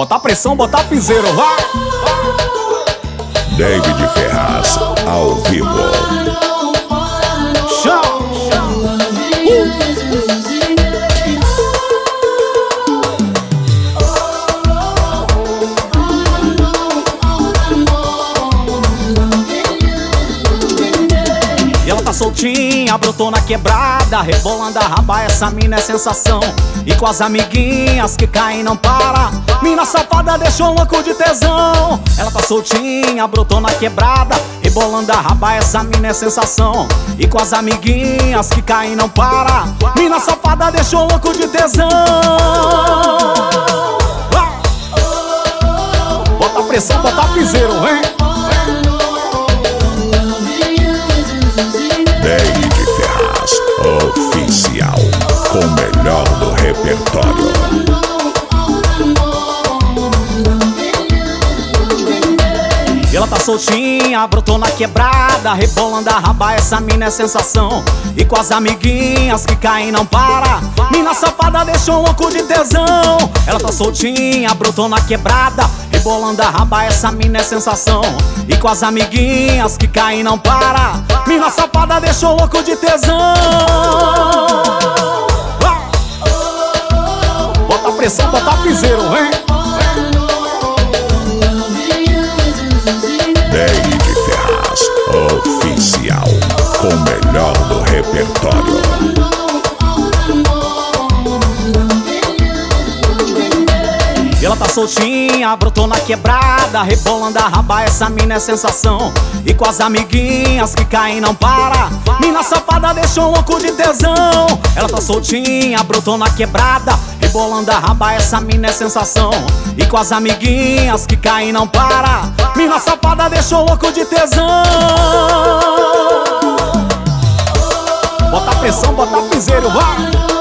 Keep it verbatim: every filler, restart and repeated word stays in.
Bota pressão, bota piseiro, vai! David Ferraz, ao vivo. Chão! Uh! Ela tá soltinha, brotou na quebrada, rebolando a raba, essa mina é sensação. E com as amiguinhas que caem não para, mina safada deixou louco de tesão. Ela tá soltinha, brotou na quebrada, rebolando a raba, essa mina é sensação. E com as amiguinhas que caem não para, mina safada deixou louco de tesão. Bota pressão, bota piseiro, hein? David Ferraz, oficial, com o melhor do repertório. Ela tá soltinha, brotou na quebrada, rebolando a raba, essa mina é sensação. E com as amiguinhas que caem não para, mina safada deixou louco de tesão. Ela tá soltinha, brotou na quebrada, rebolando a raba, essa mina é sensação. E com as amiguinhas que caem não para, mina safada deixou louco de tesão. Bota pressão, bota piseiro, hein? David Ferraz, oficial, com o melhor do repertório. Ela tá soltinha, brotou na quebrada, rebolando a raba, essa mina é sensação. E com as amiguinhas que caem não para, mina safada deixou louco de tesão. Ela tá soltinha, brotou na quebrada, rebolando a raba, essa mina é sensação. E com as amiguinhas que caem não para, mina safada deixou louco de tesão. Bota pressão, bota piseiro, vai!